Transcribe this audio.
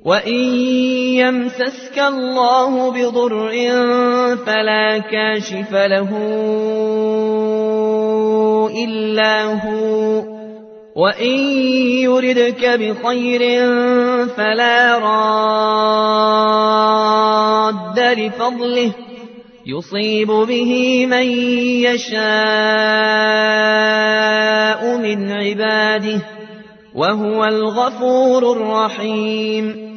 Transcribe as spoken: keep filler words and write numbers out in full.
وَإِن يَمْسَسْكَ اللَّهُ بِضُرٍّ فَلَا كَاشِفَ لَهُ إِلَّا هُوَ وَإِن يُرِدْكَ بِخَيْرٍ فَلَا رَادَّ لِفَضْلِهِ يُصِيبُ بِهِ مَن يَشَاءُ مِنْ عِبَادِهِ وَهُوَ الْغَفُورُ الرَّحِيمُ